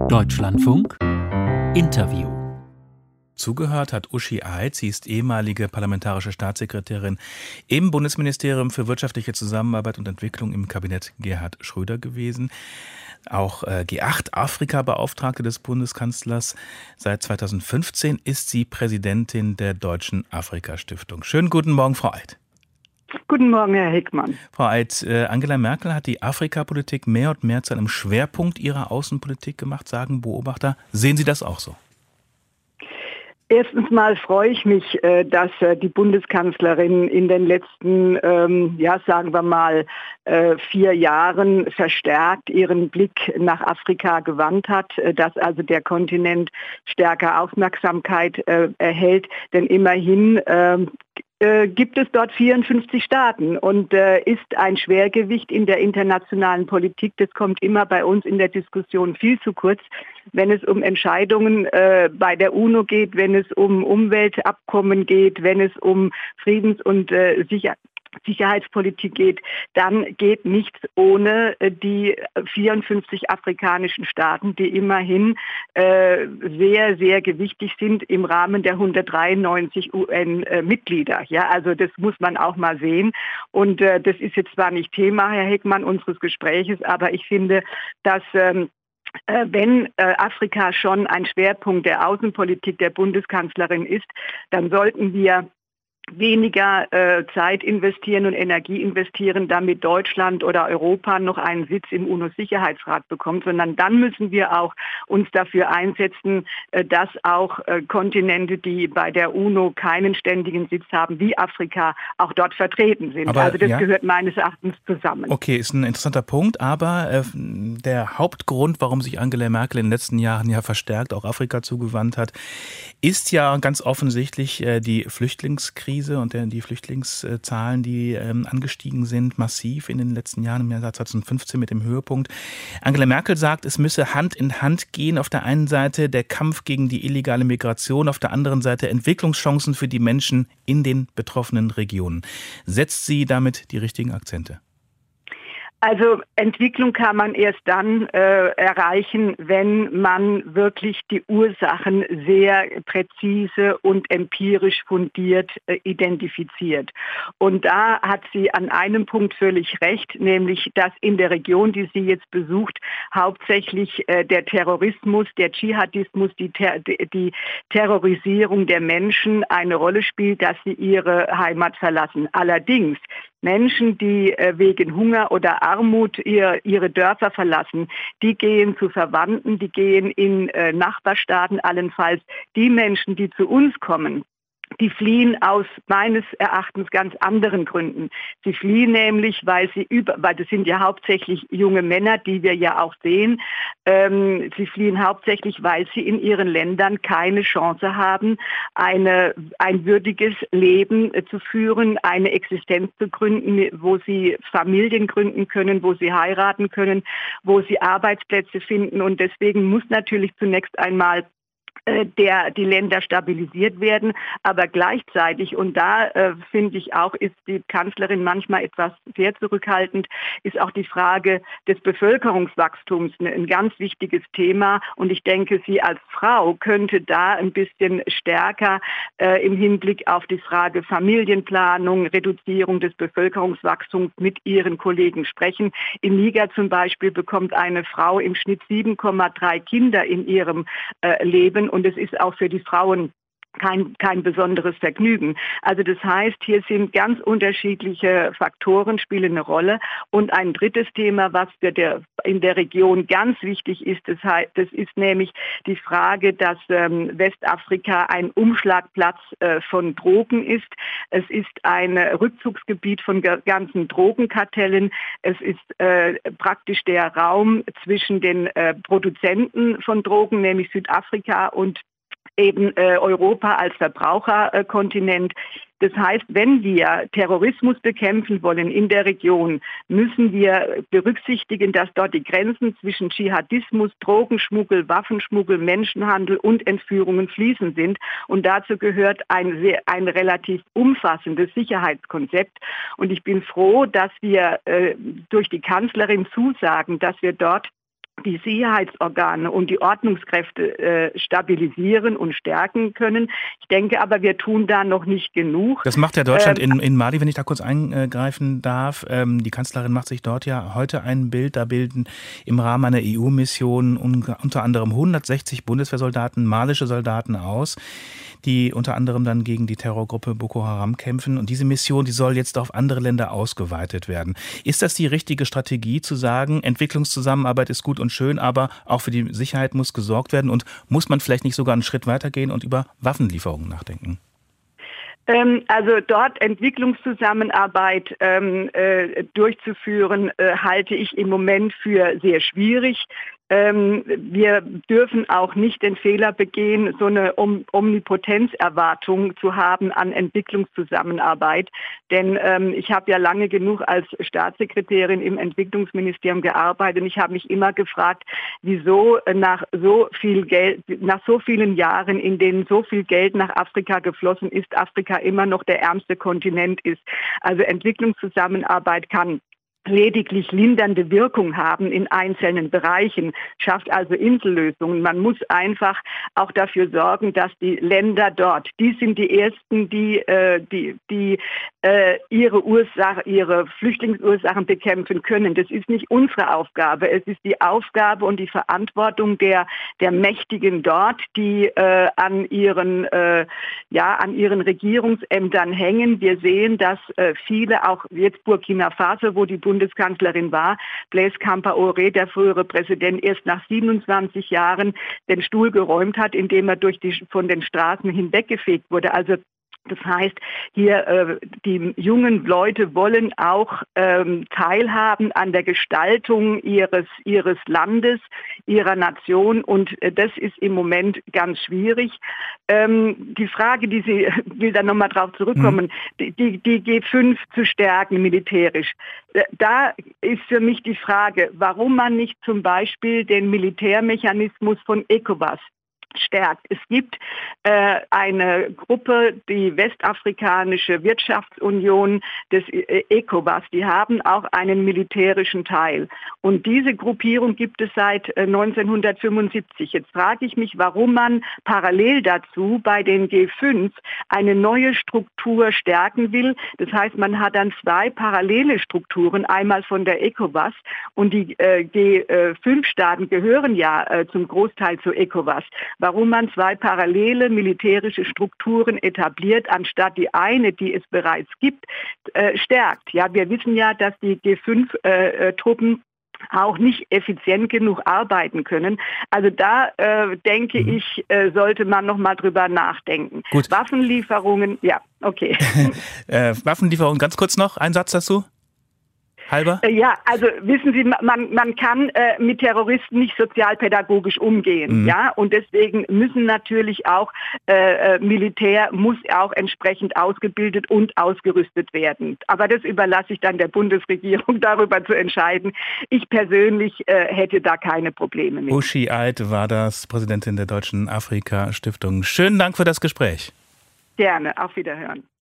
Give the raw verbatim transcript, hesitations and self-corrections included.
Deutschlandfunk Interview. Zugehört hat Uschi Eid. Sie ist ehemalige parlamentarische Staatssekretärin im Bundesministerium für wirtschaftliche Zusammenarbeit und Entwicklung im Kabinett Gerhard Schröder gewesen. Auch äh, G acht Afrika-Beauftragte des Bundeskanzlers. Seit zweitausendfünfzehn ist sie Präsidentin der Deutschen Afrika-Stiftung. Schönen guten Morgen, Frau Eid. Guten Morgen, Herr Heckmann. Frau Eid, äh, Angela Merkel hat die Afrikapolitik mehr und mehr zu einem Schwerpunkt ihrer Außenpolitik gemacht, sagen Beobachter. Sehen Sie das auch so? Erstens mal freue ich mich, dass die Bundeskanzlerin in den letzten, ja, sagen wir mal, vier Jahren verstärkt ihren Blick nach Afrika gewandt hat, dass also der Kontinent stärker Aufmerksamkeit erhält, denn immerhin Äh, gibt es dort vierundfünfzig Staaten und äh, ist ein Schwergewicht in der internationalen Politik. Das kommt immer bei uns in der Diskussion viel zu kurz, wenn es um Entscheidungen äh, bei der UNO geht, wenn es um Umweltabkommen geht, wenn es um Friedens- und äh, Sicherheit Sicherheitspolitik geht, dann geht nichts ohne die vierundfünfzig afrikanischen Staaten, die immerhin äh, sehr, sehr gewichtig sind im Rahmen der hundertdreiundneunzig U N-Mitglieder. Ja, also das muss man auch mal sehen. Und äh, das ist jetzt zwar nicht Thema, Herr Heckmann, unseres Gespräches, aber ich finde, dass ähm, wenn äh, Afrika schon ein Schwerpunkt der Außenpolitik der Bundeskanzlerin ist, dann sollten wir weniger äh, Zeit investieren und Energie investieren, damit Deutschland oder Europa noch einen Sitz im UNO-Sicherheitsrat bekommt, sondern dann müssen wir auch uns dafür einsetzen, äh, dass auch äh, Kontinente, die bei der UNO keinen ständigen Sitz haben, wie Afrika, auch dort vertreten sind. Aber, also das ja. gehört meines Erachtens zusammen. Okay, ist ein interessanter Punkt, aber äh, der Hauptgrund, warum sich Angela Merkel in den letzten Jahren ja verstärkt auch Afrika zugewandt hat, ist ja ganz offensichtlich äh, die Flüchtlingskrise und die Flüchtlingszahlen, die ähm, angestiegen sind, massiv in den letzten Jahren, im Jahr zweitausendfünfzehn mit dem Höhepunkt. Angela Merkel sagt, es müsse Hand in Hand gehen. Auf der einen Seite der Kampf gegen die illegale Migration, auf der anderen Seite Entwicklungschancen für die Menschen in den betroffenen Regionen. Setzt sie damit die richtigen Akzente? Also Entwicklung kann man erst dann äh, erreichen, wenn man wirklich die Ursachen sehr präzise und empirisch fundiert äh, identifiziert. Und da hat sie an einem Punkt völlig recht, nämlich dass in der Region, die sie jetzt besucht, hauptsächlich äh, der Terrorismus, der Dschihadismus, die, Ter- die Terrorisierung der Menschen eine Rolle spielt, dass sie ihre Heimat verlassen. Allerdings Menschen, die äh, wegen Hunger oder Armut ihr, ihre Dörfer verlassen, die gehen zu Verwandten, die gehen in äh, Nachbarstaaten allenfalls. Die Menschen, die zu uns kommen, die fliehen aus meines Erachtens ganz anderen Gründen. Sie fliehen nämlich, weil sie über, weil das sind ja hauptsächlich junge Männer, die wir ja auch sehen. Ähm, sie fliehen hauptsächlich, weil sie in ihren Ländern keine Chance haben, eine, ein würdiges Leben äh, zu führen, eine Existenz zu gründen, wo sie Familien gründen können, wo sie heiraten können, wo sie Arbeitsplätze finden. Und deswegen muss natürlich zunächst einmal der die Länder stabilisiert werden, aber gleichzeitig, und da äh, finde ich auch, ist die Kanzlerin manchmal etwas sehr zurückhaltend, ist auch die Frage des Bevölkerungswachstums ein ganz wichtiges Thema, und ich denke, sie als Frau könnte da ein bisschen stärker äh, im Hinblick auf die Frage Familienplanung, Reduzierung des Bevölkerungswachstums mit ihren Kollegen sprechen. In Niger zum Beispiel bekommt eine Frau im Schnitt sieben Komma drei Kinder in ihrem äh, Leben, und es ist auch für die Frauen kein, kein besonderes Vergnügen. Also das heißt, hier sind ganz unterschiedliche Faktoren, spielen eine Rolle. Und ein drittes Thema, was für der, in der Region ganz wichtig ist, das, heißt, das ist nämlich die Frage, dass ähm, Westafrika ein Umschlagplatz äh, von Drogen ist. Es ist ein Rückzugsgebiet von ganzen Drogenkartellen. Es ist äh, praktisch der Raum zwischen den äh, Produzenten von Drogen, nämlich Südafrika, und eben äh, Europa als Verbraucherkontinent. Das heißt, wenn wir Terrorismus bekämpfen wollen in der Region, müssen wir berücksichtigen, dass dort die Grenzen zwischen Dschihadismus, Drogenschmuggel, Waffenschmuggel, Menschenhandel und Entführungen fließend sind. Und dazu gehört ein, sehr, ein relativ umfassendes Sicherheitskonzept. Und ich bin froh, dass wir äh, durch die Kanzlerin zusagen, dass wir dort die Sicherheitsorgane und die Ordnungskräfte äh, stabilisieren und stärken können. Ich denke aber, wir tun da noch nicht genug. Das macht ja Deutschland ähm, in, in Mali, wenn ich da kurz eingreifen darf. Ähm, die Kanzlerin macht sich dort ja heute ein Bild. Da bilden im Rahmen einer E U-Mission unter anderem hundertsechzig Bundeswehrsoldaten, malische Soldaten aus, die unter anderem dann gegen die Terrorgruppe Boko Haram kämpfen. Und diese Mission, die soll jetzt auf andere Länder ausgeweitet werden. Ist das die richtige Strategie, zu sagen, Entwicklungszusammenarbeit ist gut und schön, aber auch für die Sicherheit muss gesorgt werden? Und muss man vielleicht nicht sogar einen Schritt weitergehen und über Waffenlieferungen nachdenken? Also dort Entwicklungszusammenarbeit ähm, äh, durchzuführen, äh, halte ich im Moment für sehr schwierig. Ähm, wir dürfen auch nicht den Fehler begehen, so eine Om- Omnipotenzerwartung zu haben an Entwicklungszusammenarbeit. Denn ähm, ich habe ja lange genug als Staatssekretärin im Entwicklungsministerium gearbeitet und ich habe mich immer gefragt, wieso nach so viel Geld, nach so vielen Jahren, in denen so viel Geld nach Afrika geflossen ist, Afrika immer noch der ärmste Kontinent ist. Also Entwicklungszusammenarbeit kann lediglich lindernde Wirkung haben in einzelnen Bereichen, schafft also Insellösungen. Man muss einfach auch dafür sorgen, dass die Länder dort, die sind die ersten, die äh, die, die äh, ihre Ursache, ihre Flüchtlingsursachen bekämpfen können. Das ist nicht unsere Aufgabe. Es ist die Aufgabe und die Verantwortung der der Mächtigen dort, die äh, an ihren äh, ja an ihren Regierungsämtern hängen. Wir sehen, dass äh, viele, auch jetzt Burkina Faso, wo die Bund Bundeskanzlerin war, Blaise Compaoré, der frühere Präsident, erst nach siebenundzwanzig Jahren den Stuhl geräumt hat, indem er durch die, von den Straßen hinweggefegt wurde. Also das heißt, hier äh, die jungen Leute wollen auch ähm, teilhaben an der Gestaltung ihres ihres Landes, ihrer Nation und äh, das ist im Moment ganz schwierig. Ähm, die Frage, die Sie, will da nochmal drauf zurückkommen, mhm. die, die G fünf zu stärken militärisch. Da ist für mich die Frage, warum man nicht zum Beispiel den Militärmechanismus von ECOWAS stärkt. Es gibt äh, eine Gruppe, die Westafrikanische Wirtschaftsunion des äh, ECOWAS, die haben auch einen militärischen Teil. Und diese Gruppierung gibt es seit äh, neunzehnhundertfünfundsiebzig. Jetzt frage ich mich, warum man parallel dazu bei den G fünf eine neue Struktur stärken will. Das heißt, man hat dann zwei parallele Strukturen, einmal von der ECOWAS und die äh, G fünf Staaten gehören ja äh, zum Großteil zu ECOWAS. Warum man zwei parallele militärische Strukturen etabliert, anstatt die eine, die es bereits gibt, äh, stärkt. Ja, wir wissen ja, dass die G fünf Truppen auch nicht effizient genug arbeiten können. Also da äh, denke mhm. ich, äh, sollte man noch mal drüber nachdenken. Gut. Waffenlieferungen, ja, okay. äh, Waffenlieferungen, ganz kurz noch, ein Satz dazu? Halber? Ja, also wissen Sie, man, man kann äh, mit Terroristen nicht sozialpädagogisch umgehen, mhm. ja, und deswegen müssen natürlich auch äh, Militär muss auch entsprechend ausgebildet und ausgerüstet werden. Aber das überlasse ich dann der Bundesregierung, darüber zu entscheiden. Ich persönlich äh, hätte da keine Probleme mit. Uschi Eid war das, Präsidentin der Deutschen Afrika-Stiftung. Schönen Dank für das Gespräch. Gerne, auf Wiederhören.